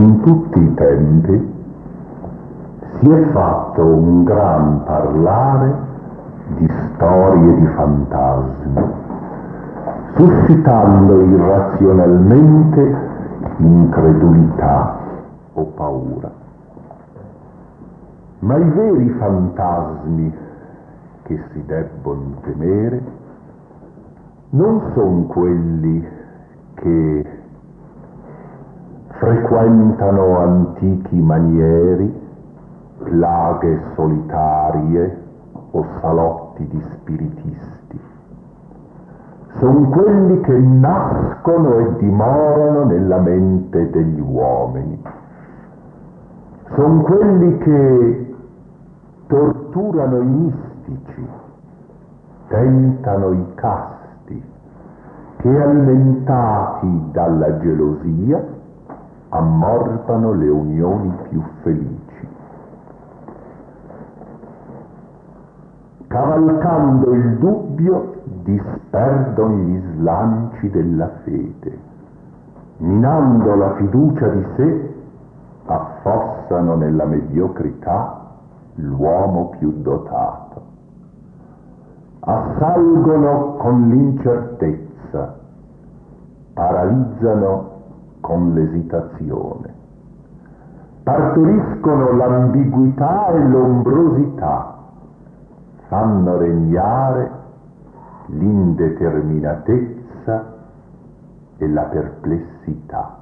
In tutti i tempi si è fatto un gran parlare di storie di fantasmi, suscitando irrazionalmente incredulità o paura. Ma i veri fantasmi che si debbono temere non sono quelli che frequentano antichi manieri, plaghe solitarie o salotti di spiritisti. Sono quelli che nascono e dimorano nella mente degli uomini. Sono quelli che torturano i mistici, tentano i casti, che alimentati dalla gelosia ammorbano le unioni più felici. Cavalcando il dubbio disperdono gli slanci della fede, minando la fiducia di sé affossano nella mediocrità l'uomo più dotato. Assalgono con l'incertezza, paralizzano con l'esitazione, partoriscono l'ambiguità e l'ombrosità, fanno regnare l'indeterminatezza e la perplessità.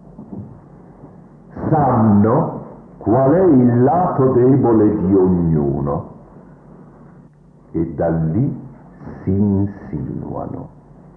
Sanno qual è il lato debole di ognuno e da lì si insinuano,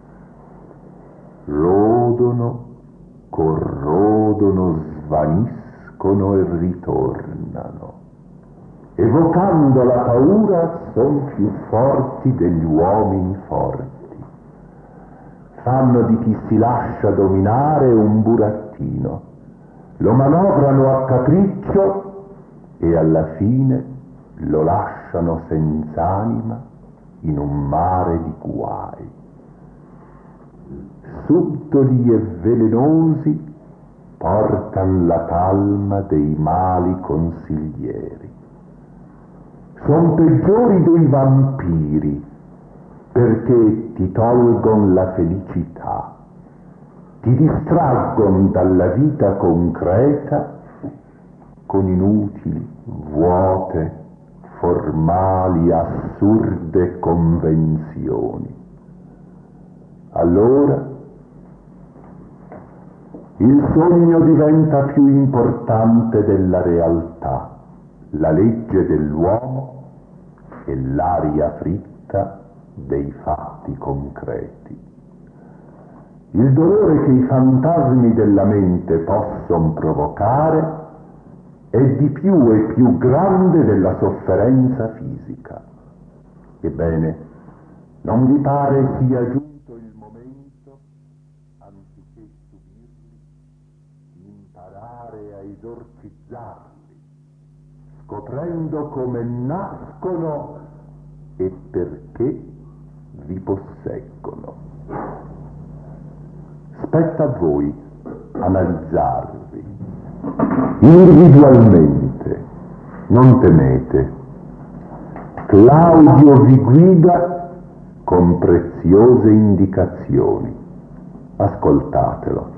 rodono, corrodono, svaniscono e ritornano. Evocando la paura son più forti degli uomini forti. Fanno di chi si lascia dominare un burattino, lo manovrano a capriccio e alla fine lo lasciano senz'anima in un mare di guai. Subdoli e velenosi portan la talma dei mali consiglieri. Son peggiori dei vampiri perché ti tolgon la felicità, ti distraggon dalla vita concreta con inutili, vuote, formali, assurde convenzioni. Allora il sogno diventa più importante della realtà, la legge dell'uomo e l'aria fritta dei fatti concreti. Il dolore che i fantasmi della mente possono provocare è di più e più grande della sofferenza fisica. Ebbene, non vi pare sia giunto il momento, anziché subirli, di imparare a esorcizzarli, scoprendo come nascono e perché vi posseggono. Spetta a voi analizzarvi individualmente, non temete. Claudio vi guida con preziose indicazioni. Ascoltatelo.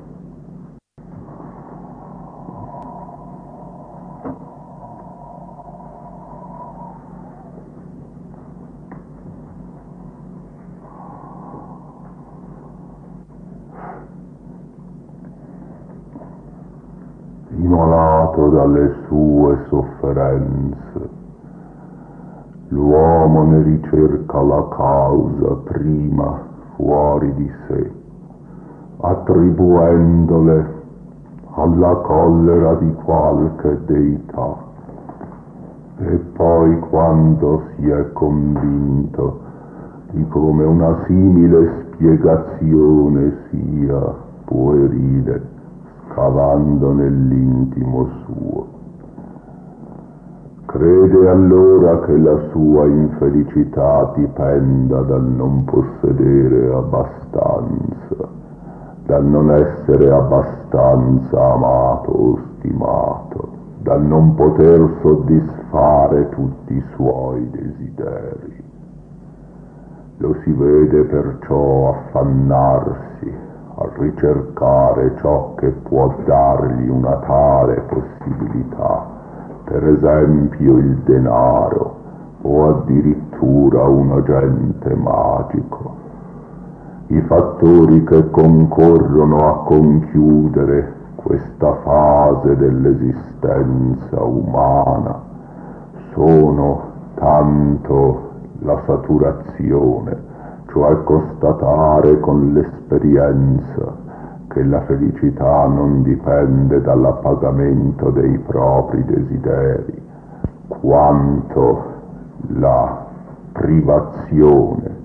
Immolato dalle sue sofferenze, l'uomo ne ricerca la causa prima fuori di sé, attribuendole alla collera di qualche deità, e poi quando si è convinto di come una simile spiegazione sia puerile, scavando nell'intimo suo, crede allora che la sua infelicità dipenda dal non possedere abbastanza, dal non essere abbastanza amato o stimato, dal non poter soddisfare tutti i suoi desideri. Lo si vede perciò affannarsi a ricercare ciò che può dargli una tale possibilità, per esempio il denaro o addirittura un agente magico. I fattori che concorrono a conchiudere questa fase dell'esistenza umana sono tanto la saturazione, cioè constatare con l'esperienza che la felicità non dipende dall'appagamento dei propri desideri, quanto la privazione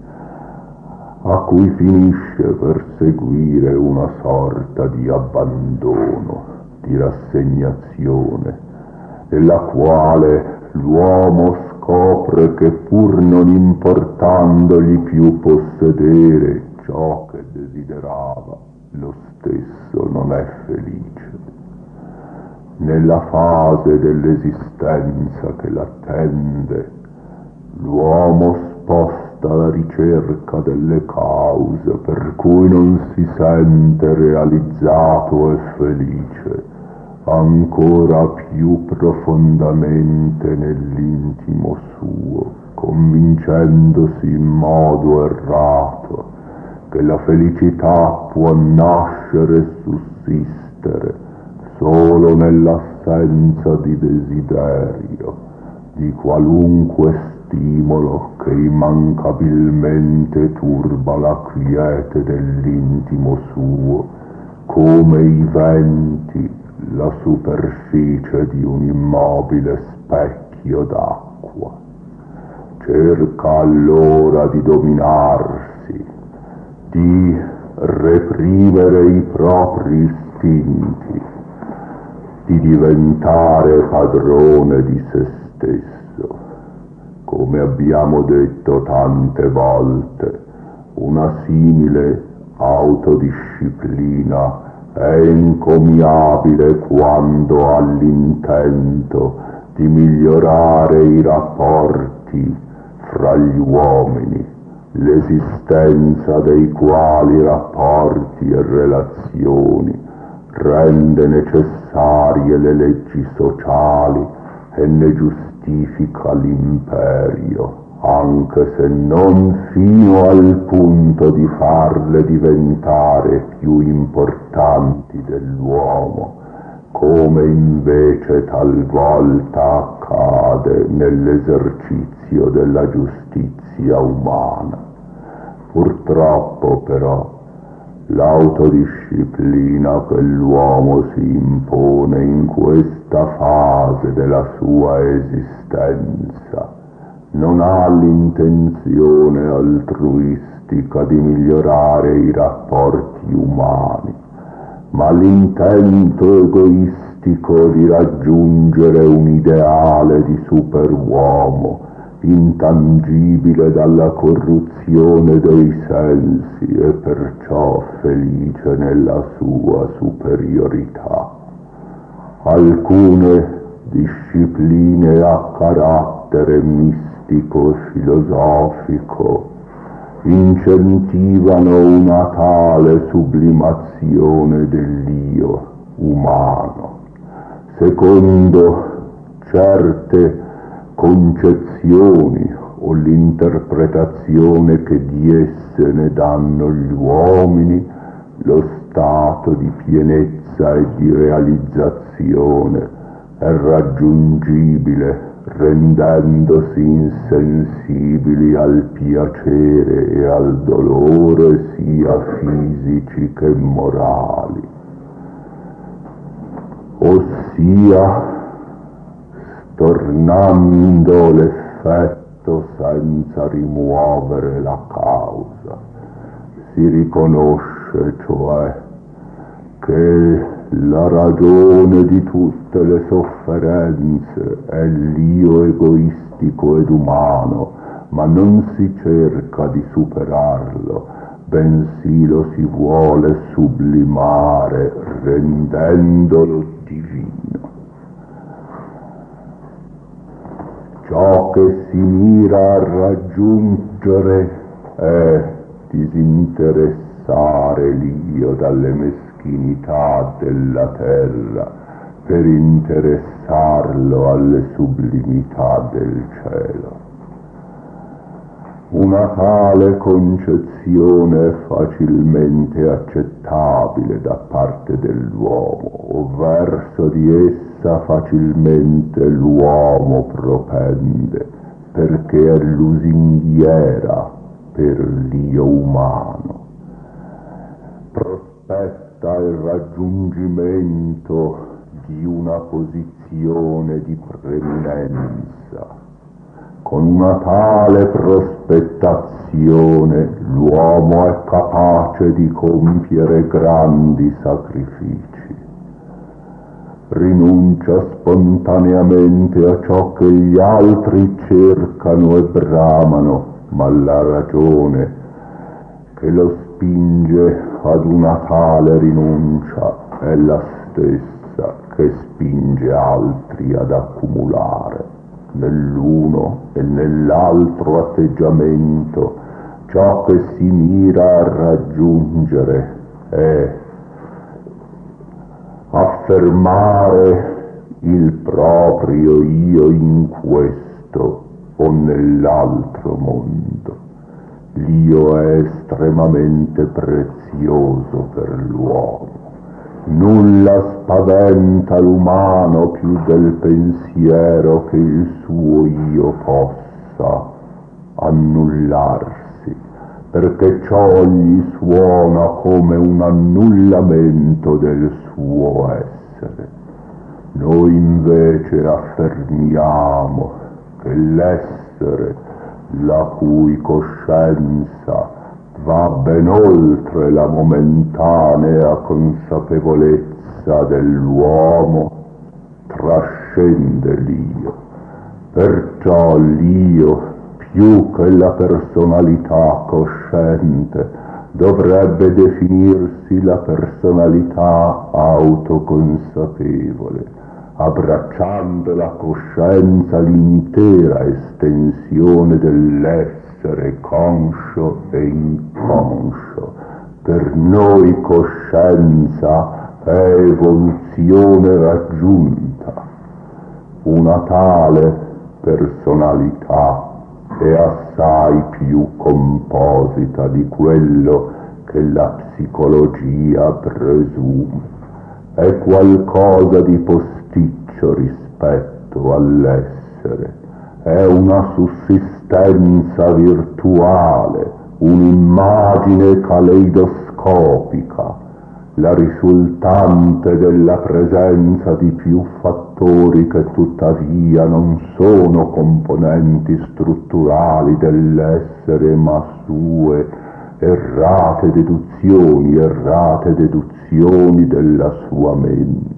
a cui finisce per seguire una sorta di abbandono, di rassegnazione, nella quale l'uomo scopre che pur non importandogli più possedere ciò che desiderava, lo stesso non è felice. Nella fase dell'esistenza che l'attende, l'uomo sposta la ricerca delle cause per cui non si sente realizzato e felice ancora più profondamente nell'intimo suo, convincendosi in modo errato che la felicità può nascere e sussistere solo nell'assenza di desiderio, di qualunque stimolo che immancabilmente turba la quiete dell'intimo suo, come i venti la superficie di un immobile specchio d'acqua. Cerca allora di dominarsi, di reprimere i propri istinti, di diventare padrone di se stesso. Come abbiamo detto tante volte, una simile autodisciplina è encomiabile quando ha l'intento di migliorare i rapporti fra gli uomini, l'esistenza dei quali rapporti e relazioni rende necessarie le leggi sociali e ne giustifica l'imperio, anche se non fino al punto di farle diventare più importanti dell'uomo, come invece talvolta accade nell'esercizio della giustizia umana. Purtroppo però l'autodisciplina che l'uomo si impone in questa fase della sua esistenza non ha l'intenzione altruistica di migliorare i rapporti umani, ma l'intento egoistico di raggiungere un ideale di superuomo intangibile dalla corruzione dei sensi e perciò felice nella sua superiorità. Alcune discipline a carattere mistico e filosofico incentivano una tale sublimazione dell'io umano, secondo certe concezioni o l'interpretazione che di esse ne danno gli uomini, lo stato di pienezza e di realizzazione è raggiungibile rendendosi insensibili al piacere e al dolore sia fisici che morali, ossia tornando l'effetto senza rimuovere la causa. Si riconosce cioè che la ragione di tutte le sofferenze è l'io egoistico ed umano, ma non si cerca di superarlo, bensì lo si vuole sublimare rendendolo divino. Ciò che si mira a raggiungere è disinteressare l'io dalle meschinità della terra per interessarlo alle sublimità del cielo. Una tale concezione è facilmente accettabile da parte dell'uomo, o verso di essa facilmente l'uomo propende, perché è lusinghiera per l'io umano. Prospetta il raggiungimento di una posizione di preminenza. Con una tale prospettazione l'uomo è capace di compiere grandi sacrifici. Rinuncia spontaneamente a ciò che gli altri cercano e bramano, ma la ragione che lo spinge ad una tale rinuncia è la stessa che spinge altri ad accumulare nell'uno e nell'altro atteggiamento ciò che si mira a raggiungere è affermare il proprio io in questo o nell'altro mondo. L'io è estremamente prezioso per l'uomo. Nulla spaventa l'umano più del pensiero che il suo io possa annullarsi, perché ciò gli suona come un annullamento del suo essere. Noi invece affermiamo che l'essere, la cui coscienza va ben oltre la momentanea consapevolezza dell'uomo, trascende l'io. Perciò l'io, più che la personalità cosciente, dovrebbe definirsi la personalità autoconsapevole, abbracciando la coscienza l'intera estensione dell'essere conscio e inconscio. Per noi coscienza è evoluzione raggiunta. Una tale personalità è assai più composita di quello che la psicologia presume. È qualcosa di posticcio rispetto all'essere. È una sussistenza virtuale, un'immagine caleidoscopica, la risultante della presenza di più fattori che tuttavia non sono componenti strutturali dell'essere, ma sue errate deduzioni della sua mente.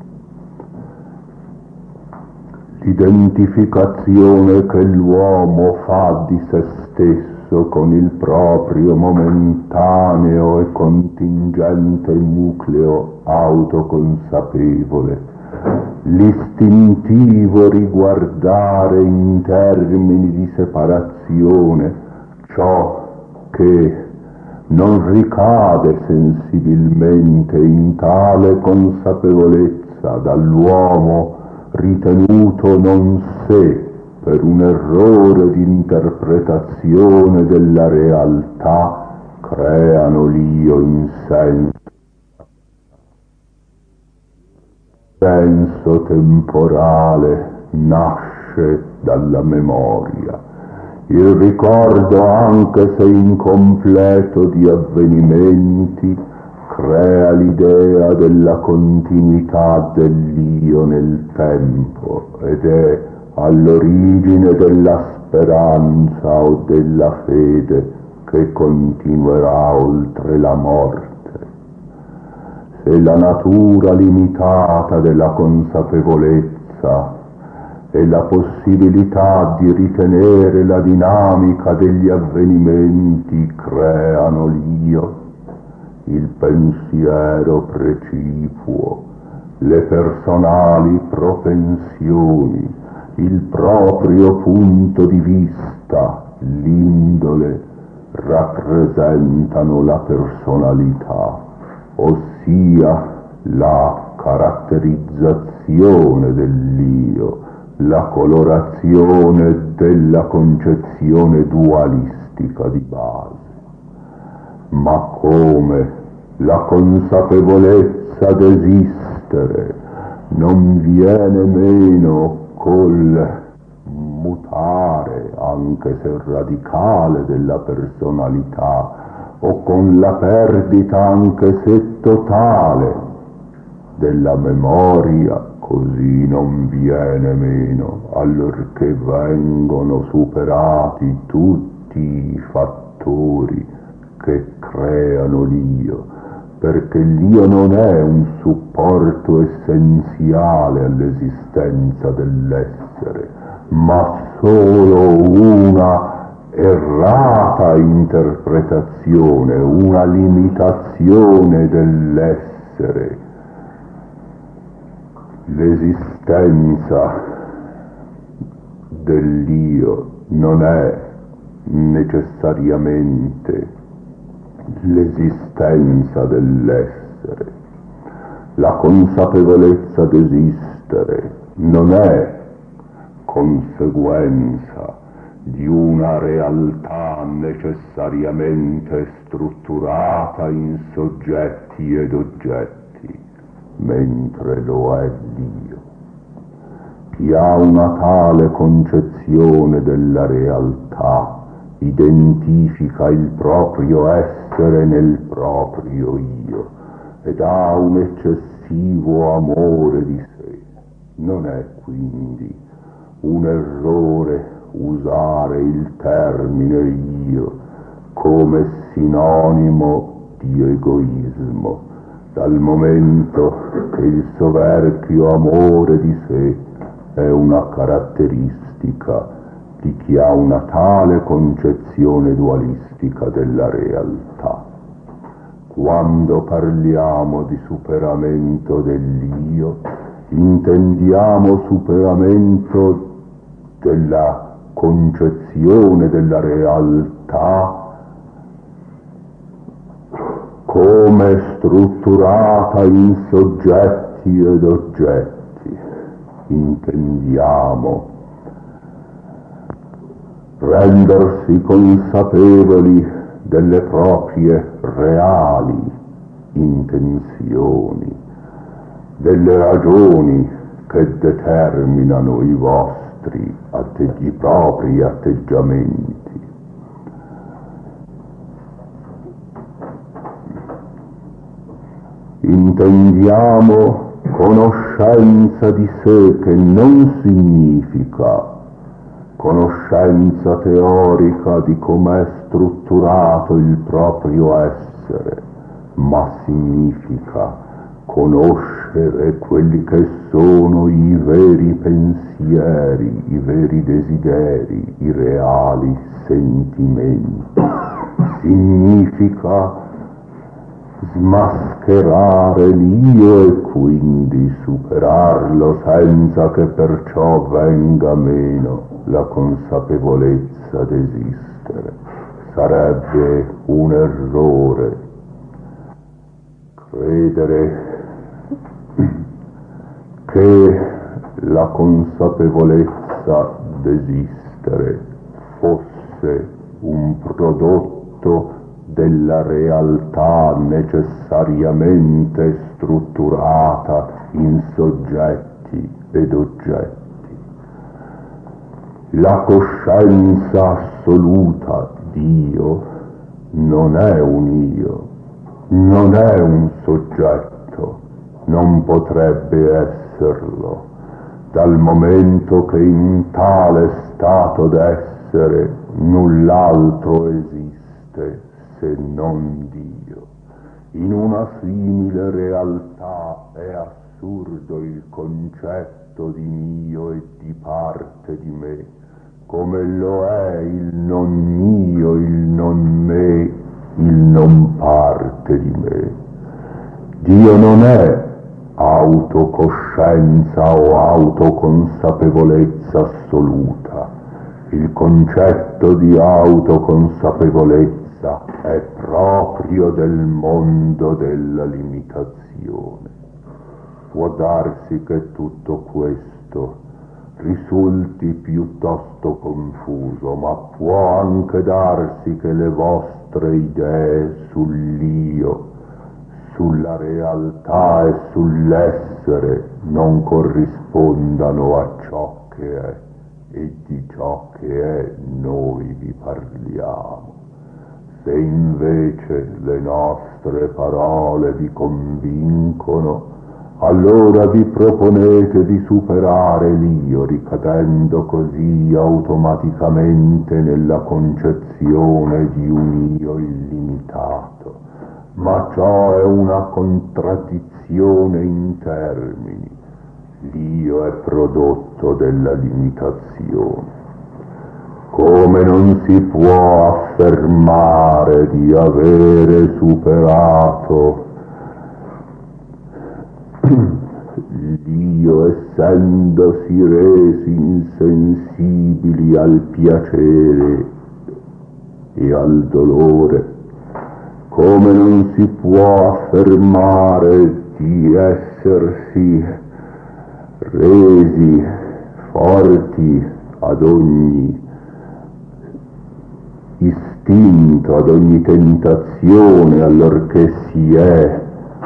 L'identificazione che l'uomo fa di se stesso con il proprio momentaneo e contingente nucleo autoconsapevole, l'istintivo riguardare in termini di separazione ciò che non ricade sensibilmente in tale consapevolezza dall'uomo ritenuto non sé per un errore di interpretazione della realtà, creano l'io in senso temporale nasce dalla memoria. Il ricordo, anche se incompleto, di avvenimenti crea l'idea della continuità dell'io nel tempo ed è all'origine della speranza o della fede che continuerà oltre la morte. Se la natura limitata della consapevolezza e la possibilità di ritenere la dinamica degli avvenimenti creano l'io, il pensiero precipuo, le personali propensioni, il proprio punto di vista, l'indole, rappresentano la personalità, ossia la caratterizzazione dell'io, la colorazione della concezione dualistica di base. Ma come la consapevolezza d'esistere non viene meno col mutare, anche se radicale, della personalità, o con la perdita, anche se totale, della memoria, così non viene meno, allorché vengono superati tutti i fattori che creano l'io, perché l'io non è un supporto essenziale all'esistenza dell'essere, ma solo una errata interpretazione, una limitazione dell'essere. L'esistenza dell'io non è necessariamente l'esistenza dell'essere. La consapevolezza d'esistere non è conseguenza di una realtà necessariamente strutturata in soggetti ed oggetti, mentre lo è l'io. Chi ha una tale concezione della realtà identifica il proprio essere nel proprio io ed ha un eccessivo amore di sé. Non è quindi un errore usare il termine io come sinonimo di egoismo, dal momento che il soverchio amore di sé è una caratteristica di chi ha una tale concezione dualistica della realtà. Quando parliamo di superamento dell'io, intendiamo superamento della concezione della realtà come strutturata in soggetti ed oggetti. Intendiamo rendersi consapevoli delle proprie reali intenzioni, delle ragioni che determinano i propri atteggiamenti. Intendiamo conoscenza di sé, che non significa conoscenza teorica di com'è strutturato il proprio essere, ma significa conoscere quelli che sono i veri pensieri, i veri desideri, i reali sentimenti. Significa smascherare l'io e quindi superarlo senza che perciò venga meno la consapevolezza d'esistere. Sarebbe un errore credere che la consapevolezza d'esistere fosse un prodotto della realtà necessariamente strutturata in soggetti ed oggetti. La coscienza assoluta di Dio non è un io, non è un soggetto, non potrebbe esserlo, dal momento che in tale stato d'essere null'altro esiste se non Dio. In una simile realtà è assurdo il concetto tutto di mio e di parte di me, come lo è il non mio, il non me, il non parte di me. Dio non è autocoscienza o autoconsapevolezza assoluta. Il concetto di autoconsapevolezza è proprio del mondo della limitazione. Può darsi che tutto questo risulti piuttosto confuso, ma può anche darsi che le vostre idee sull'io, sulla realtà e sull'essere non corrispondano a ciò che è, e di ciò che è noi vi parliamo. Se invece le nostre parole vi convincono, allora vi proponete di superare l'io, ricadendo così automaticamente nella concezione di un io illimitato. Ma ciò è una contraddizione in termini. L'io è prodotto della limitazione. Come non si può affermare di avere superato l'io essendosi resi insensibili al piacere e al dolore, come non si può affermare di essersi resi forti ad ogni istinto, ad ogni tentazione, allorché si è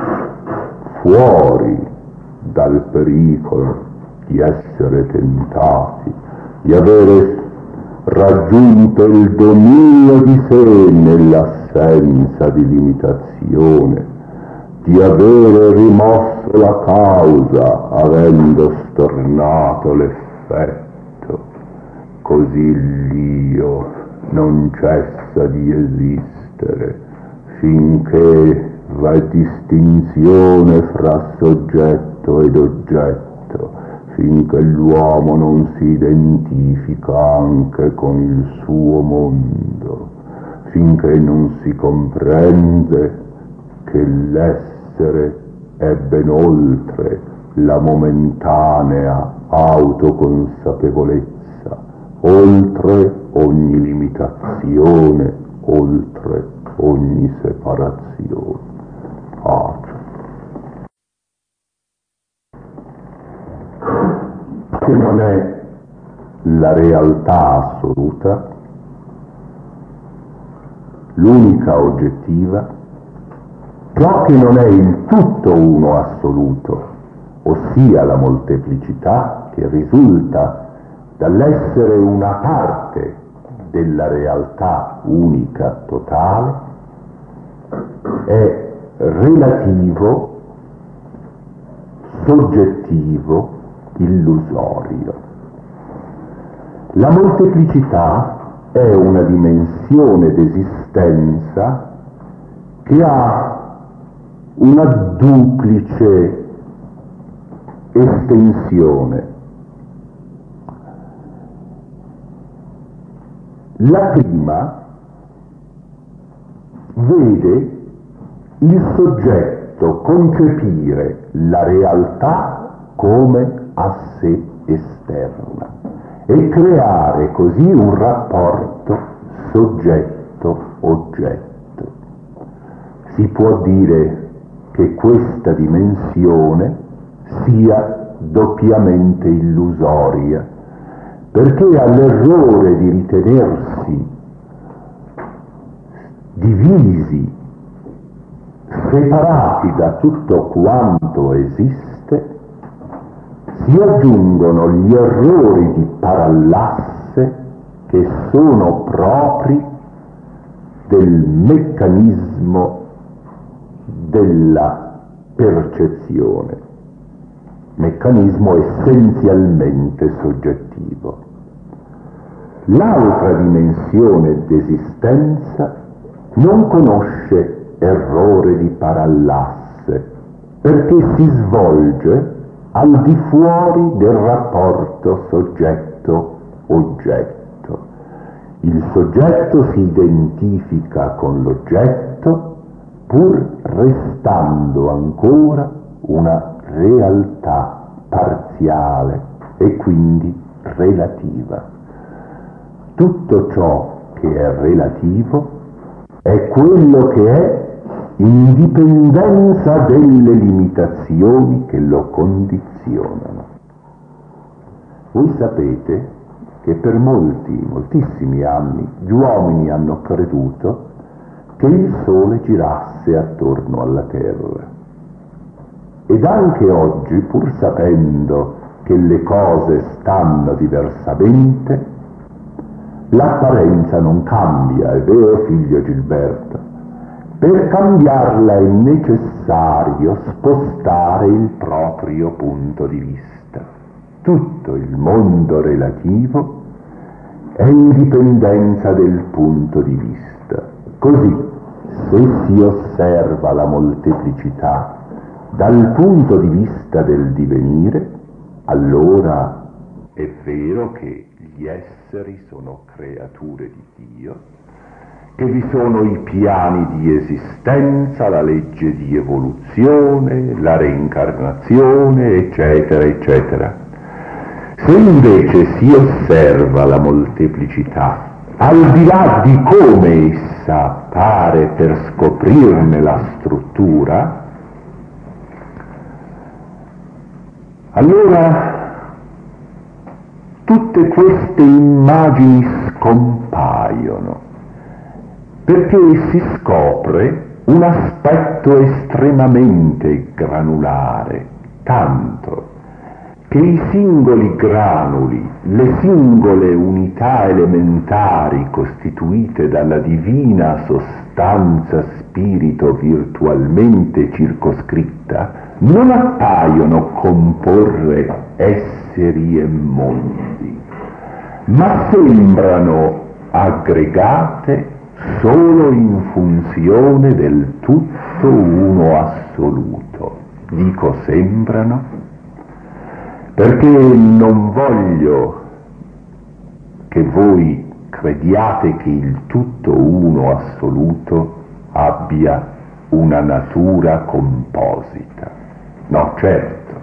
fuori dal pericolo di essere tentati, di avere raggiunto il dominio di sé nell'assenza di limitazione, di avere rimosso la causa avendo stornato l'effetto. Così l'io non cessa di esistere finché v'è distinzione fra soggetto ed oggetto, finché l'uomo non si identifica anche con il suo mondo, finché non si comprende che l'essere è ben oltre la momentanea autoconsapevolezza, oltre ogni limitazione, oltre ogni separazione. Che non è la realtà assoluta, l'unica oggettiva, ciò che non è il tutto uno assoluto, ossia la molteplicità che risulta dall'essere una parte della realtà unica totale, è relativo, soggettivo, illusorio. La molteplicità è una dimensione d'esistenza che ha una duplice estensione. La prima vede il soggetto concepire la realtà come a sé esterna e creare così un rapporto soggetto-oggetto. Si può dire che questa dimensione sia doppiamente illusoria, perché all'errore di ritenersi divisi, separati da tutto quanto esiste, si aggiungono gli errori di parallasse che sono propri del meccanismo della percezione, meccanismo essenzialmente soggettivo. L'altra dimensione d'esistenza non conosce errore di parallasse, perché si svolge al di fuori del rapporto soggetto-oggetto. Il soggetto si identifica con l'oggetto pur restando ancora una realtà parziale e quindi relativa. Tutto ciò che è relativo è quello che è in dipendenza delle limitazioni che lo condizionano. Voi sapete che per moltissimi anni gli uomini hanno creduto che il Sole girasse attorno alla Terra. Ed anche oggi, pur sapendo che le cose stanno diversamente, l'apparenza non cambia, è vero, figlio Gilberto? Per cambiarla è necessario spostare il proprio punto di vista. Tutto il mondo relativo è in dipendenza del punto di vista. Così, se si osserva la molteplicità dal punto di vista del divenire, allora è vero che gli esseri sono creature di Dio, che vi sono i piani di esistenza, la legge di evoluzione, la reincarnazione, eccetera, eccetera. Se invece si osserva la molteplicità, al di là di come essa pare per scoprirne la struttura, allora tutte queste immagini scompaiono, perché si scopre un aspetto estremamente granulare, tanto che i singoli granuli, le singole unità elementari costituite dalla divina sostanza spirito virtualmente circoscritta, non appaiono comporre esseri e mondi, ma sembrano aggregate solo in funzione del tutto uno assoluto. Dico sembrano perché non voglio che voi crediate che il tutto uno assoluto abbia una natura composita. No, certo,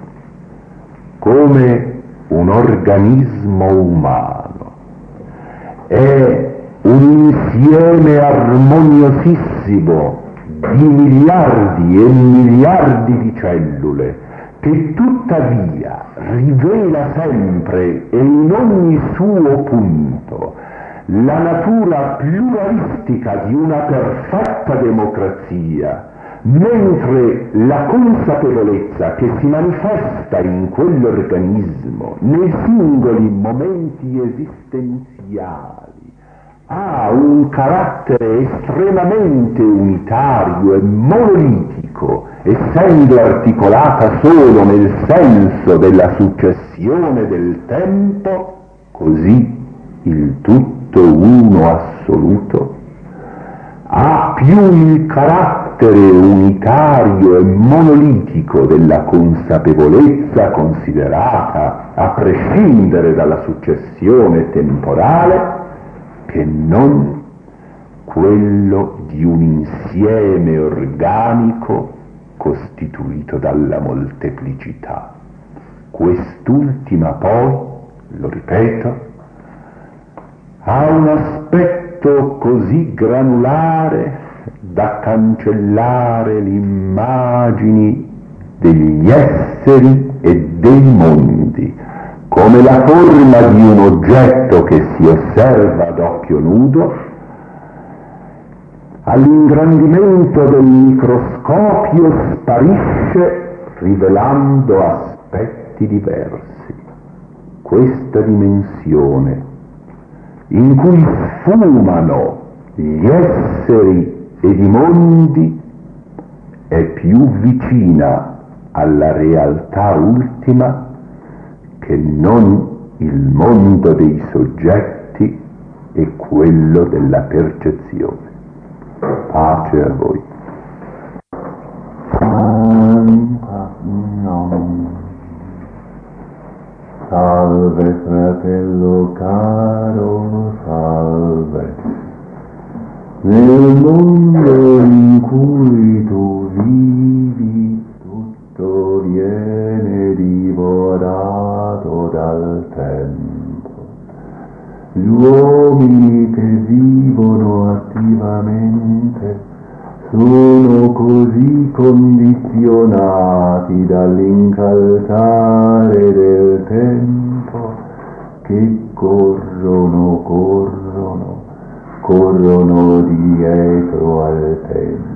come un organismo umano è un insieme armoniosissimo di miliardi e miliardi di cellule che tuttavia rivela sempre e in ogni suo punto la natura pluralistica di una perfetta democrazia, mentre la consapevolezza che si manifesta in quell'organismo nei singoli momenti esistenziali ha un carattere estremamente unitario e monolitico, essendo articolata solo nel senso della successione del tempo, così il tutto uno assoluto ha più il carattere unitario e monolitico della consapevolezza considerata a prescindere dalla successione temporale, che non quello di un insieme organico costituito dalla molteplicità. Quest'ultima poi, lo ripeto, ha un aspetto così granulare da cancellare le immagini degli esseri e dei mondi, come la forma di un oggetto che si osserva ad occhio nudo, all'ingrandimento del microscopio sparisce rivelando aspetti diversi. Questa dimensione in cui sfumano gli esseri ed i mondi è più vicina alla realtà ultima che non il mondo dei soggetti e quello della percezione. Pace a voi. Salve fratello caro, salve. Nel mondo in cui tu vivi, tutto viene divorato dal tempo. Gli uomini che vivono attivamente sono così condizionati dall'incalzare del tempo che corrono dietro al tempo.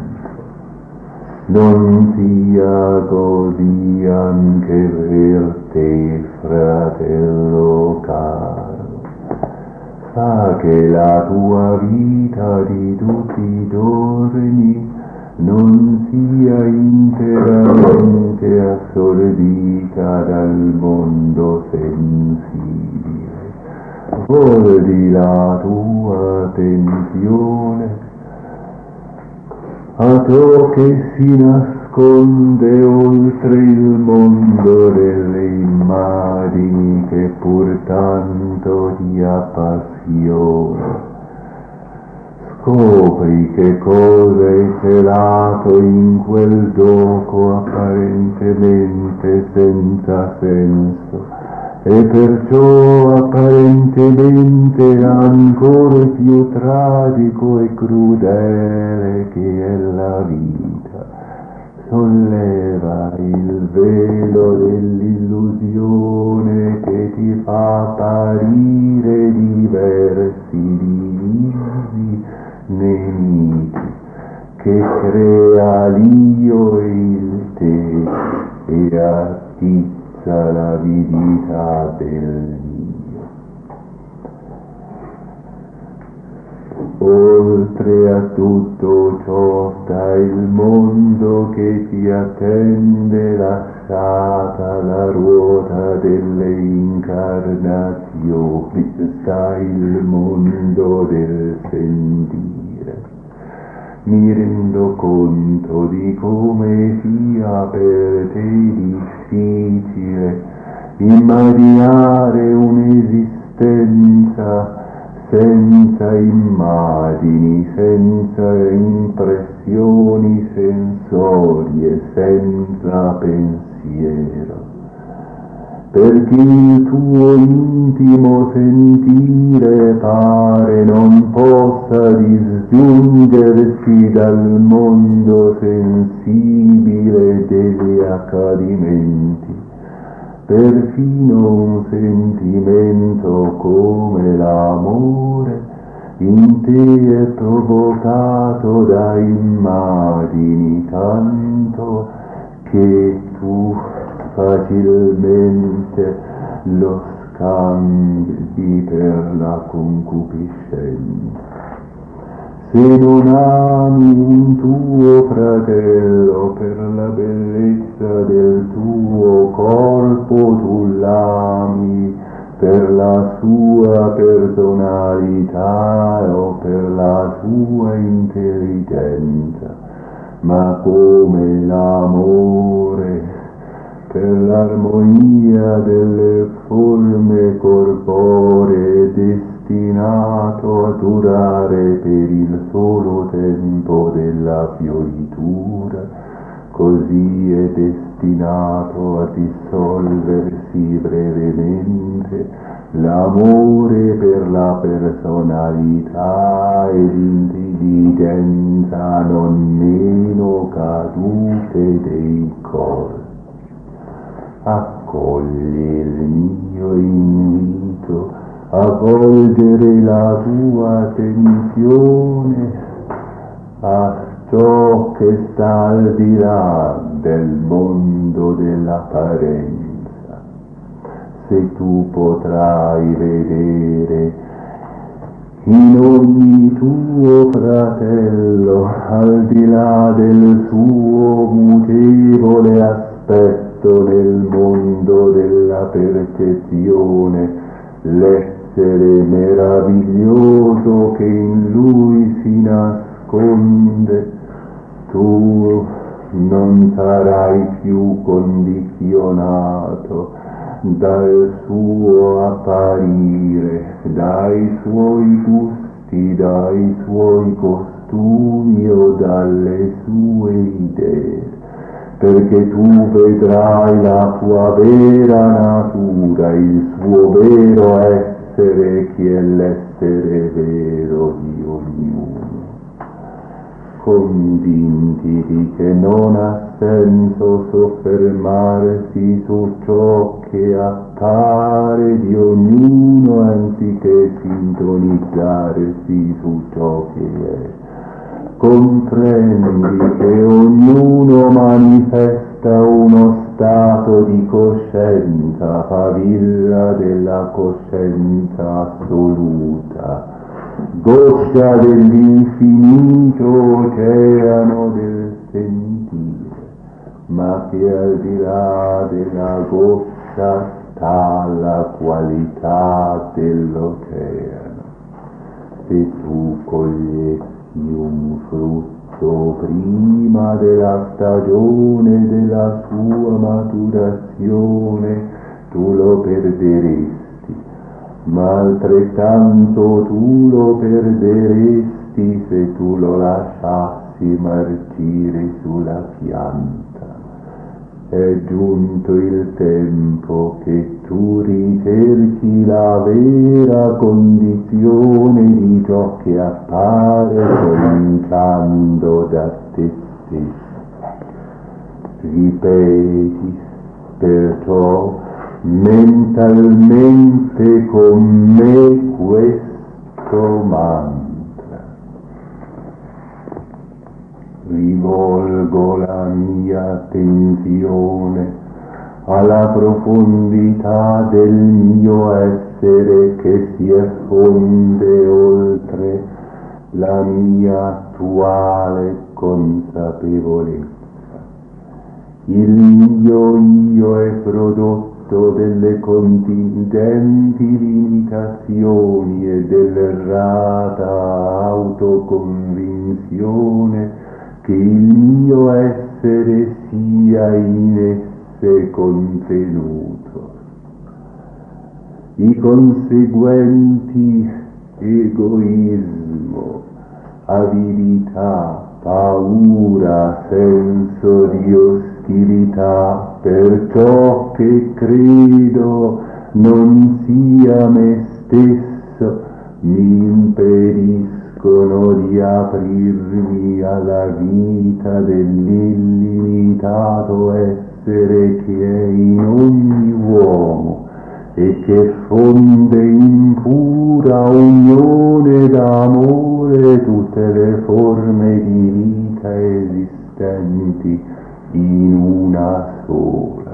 Non sia così anche per te, fratello caro. Sa che la tua vita di tutti i giorni non sia interamente assorbita dal mondo sensibile. Volgi la tua attenzione a ciò che si nasconde oltre il mondo delle immagini che pur tanto ti appassiona. Scopri che cosa è celato in quel gioco apparentemente senza senso e perciò apparentemente ancora più tragico e crudele che è la vita. Solleva il velo dell'illusione che ti fa apparire diversi divisi nemici, che crea l'io e il te e attizza l'avidità del Dio. Oltre a tutto ciò sta il mondo che ti attende, lasciata la ruota delle incarnazioni, sta il mondo del sentire. Mi rendo conto di come sia per te difficile immaginare un'esistenza senza immagini, senza impressioni sensorie, senza pensiero. Perché il tuo intimo sentire pare non possa disgiungersi dal mondo sensibile degli accadimenti. Perfino un sentimento come l'amore in te è provocato da immagini, tanto che tu facilmente lo scambi per la concupiscenza. Se non ami un tuo fratello per la bellezza del tuo corpo, tu l'ami per la sua personalità o per la sua intelligenza, ma come l'amore per l'armonia delle forme corporee destinato a durare per il solo tempo della fioritura, così è destinato a dissolversi brevemente l'amore per la personalità e l'intelligenza non meno cadute dei corpi. Accogli il mio invito a volgere la tua attenzione a ciò che sta al di là del mondo dell'apparenza. Se tu potrai vedere in ogni tuo fratello, al di là del suo mutevole aspetto nel mondo della percezione, l'essere meraviglioso che in lui si nasconde, tu non sarai più condizionato dal suo apparire, dai suoi gusti, dai suoi costumi o dalle sue idee, perché tu vedrai la sua vera natura, il suo vero essere, che è l'essere vero di ognuno. Convinti di che non ha senso soffermarsi su ciò che appare di ognuno anziché sintonizzarsi su ciò che è. Comprendi che ognuno manifesta uno stato di coscienza, favilla della coscienza assoluta, goccia dell'infinito oceano del sentire, ma che al di là della goccia sta la qualità dell'oceano. Se tu cogliessi un frutto prima della stagione della sua maturazione, tu lo perderesti, ma altrettanto tu lo perderesti se tu lo lasciassi marcire sulla pianta. È giunto il tempo che tu ricerchi la vera condizione di ciò che appare cominciando da te stesso. Ripeti perciò mentalmente con me questo mantra. Rivolgo la mia attenzione alla profondità del mio essere che si effonde oltre la mia attuale consapevolezza. Il mio io è prodotto delle contingenti limitazioni e dell'errata autoconvinzione che il mio essere sia in esse contenuto. I conseguenti egoismo, avidità, paura, senso di ostilità per ciò che credo non sia me stesso mi impediscono di aprirmi alla vita dell'illimitato essere che è in ogni uomo e che fonde in pura unione d'amore tutte le forme di vita esistenti in una sola.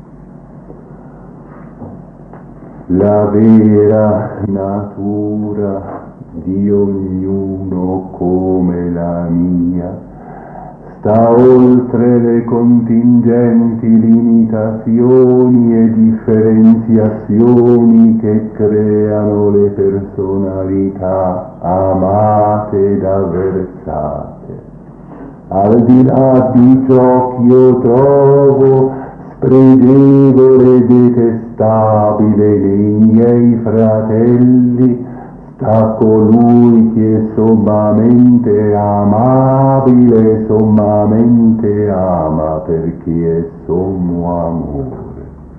La vera natura di ognuno come la mia sta oltre le contingenti limitazioni e differenziazioni che creano le personalità amate ed avversate. Al di là di ciò che io trovo spregevole e detestabile nei miei fratelli, sta colui che è sommamente amabile e sommamente ama, perché è sommo amore.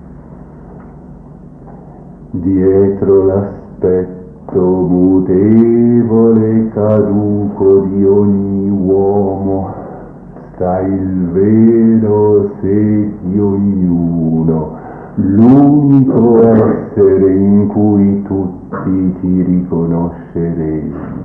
Dietro l'aspetto mutevole e caduco di ogni uomo sta il vero sé di ognuno, l'unico essere in cui tutti ti riconosceremo.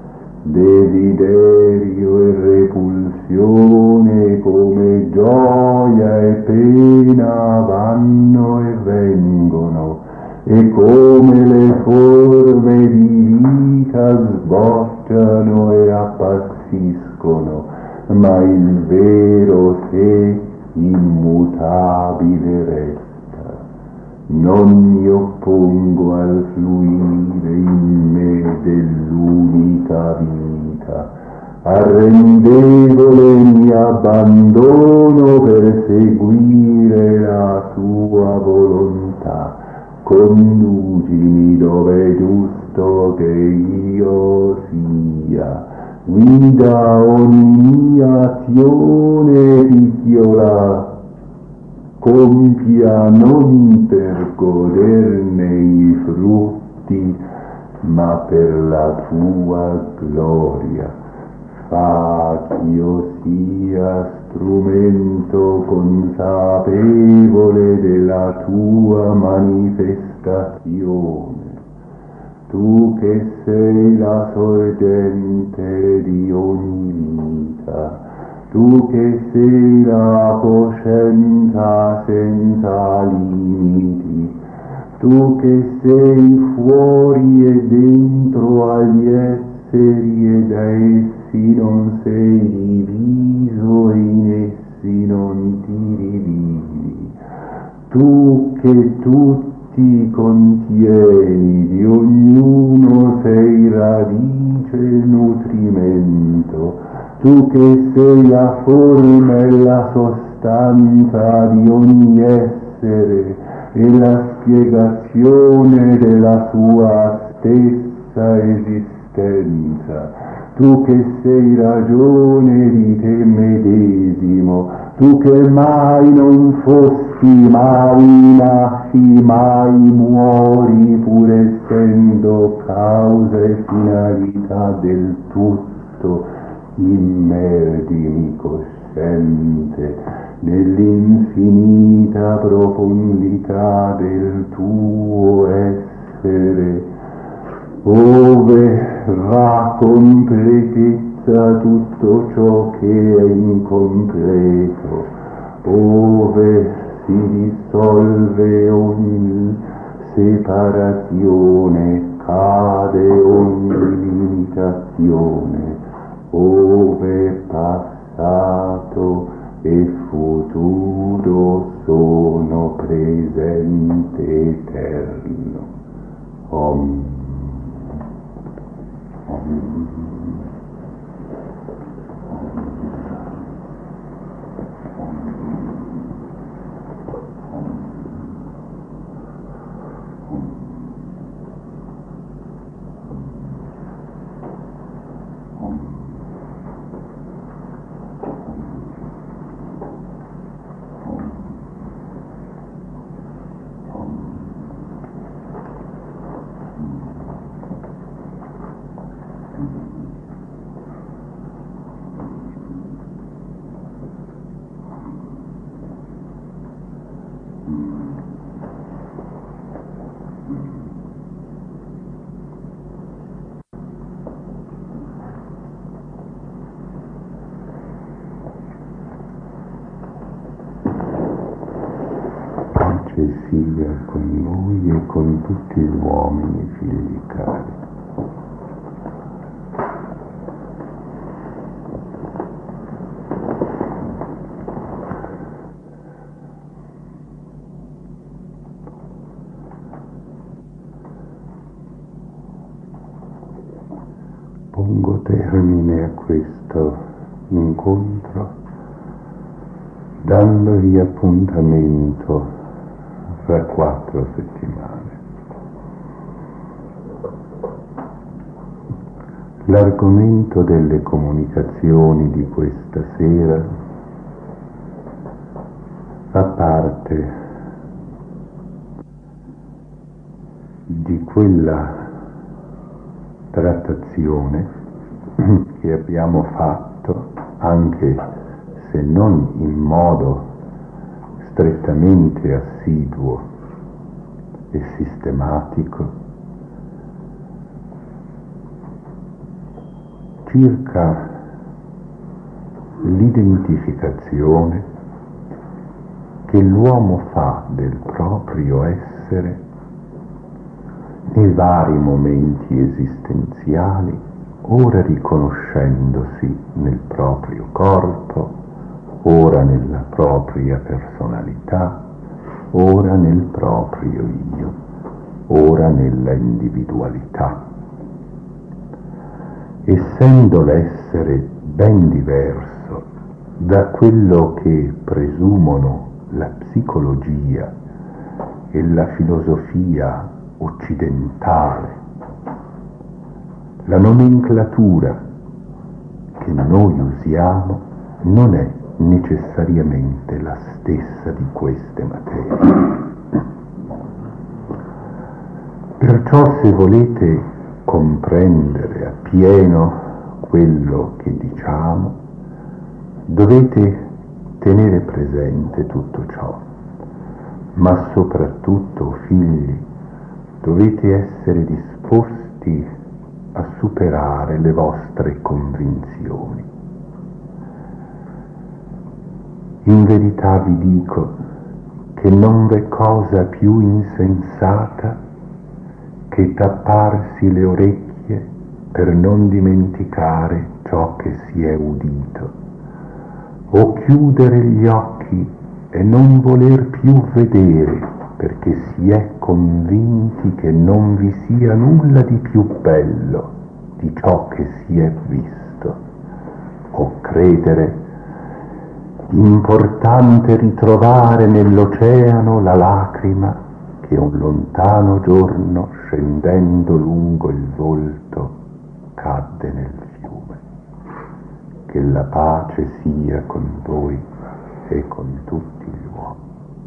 Desiderio e repulsione come gioia e pena vanno e vengono, e come le forme di vita sbocciano e appassiscono, ma il vero sé immutabile resta. Non mi oppongo al fluire in me dell'unica vita, arrendevole mi abbandono per seguire la sua volontà. volontà, conducimi dove è giusto che io sia, guida ogni mia azione rischiola, compia non per goderne i frutti, ma per la tua gloria. Fa ch'io sia strumento consapevole della tua manifestazione. Tu che sei la sorgente di ogni vita, tu che sei la coscienza senza limiti, tu che sei fuori e dentro agli esseri e da essi non sei diviso e in essi non ti dividi, tu che tutti contieni, di ognuno sei radice e nutrimento, tu che sei la forma e la sostanza di ogni essere e la spiegazione della sua stessa esistenza, tu che sei ragione di te medesimo, tu che mai non fossi, mai nasci, mai muori, pur essendo causa e finalità del tutto, immergimi cosciente nell'infinita profondità del tuo essere, ove va completezza tutto ciò che è incompleto, ove si dissolve ogni separazione, cade ogni limitazione, ove passato e futuro sono presente eterno. Om. Om. Pace sia con noi e con tutti gli uomini, figli cari. Pongo termine a questo incontro dandogli appuntamento fra 4 settimane. L'argomento delle comunicazioni di questa sera fa parte di quella trattazione che abbiamo fatto, anche se non in modo strettamente assiduo e sistematico, circa l'identificazione che l'uomo fa del proprio essere nei vari momenti esistenziali, ora riconoscendosi nel proprio corpo, ora nella propria personalità, ora nel proprio io, ora nella individualità. Essendo l'essere ben diverso da quello che presumono la psicologia e la filosofia occidentale. La nomenclatura che noi usiamo non è necessariamente la stessa di queste materie. Perciò, se volete comprendere appieno quello che diciamo, dovete tenere presente tutto ciò, ma soprattutto, figli, dovete essere disposti a superare le vostre convinzioni. In verità vi dico che non v'è cosa più insensata che tapparsi le orecchie per non dimenticare ciò che si è udito, o chiudere gli occhi e non voler più vedere perché si è convinti che non vi sia nulla di più bello di ciò che si è visto, o credere importante ritrovare nell'oceano la lacrima che un lontano giorno, scendendo lungo il volto, cadde nel fiume. Che la pace sia con voi e con tutti gli uomini.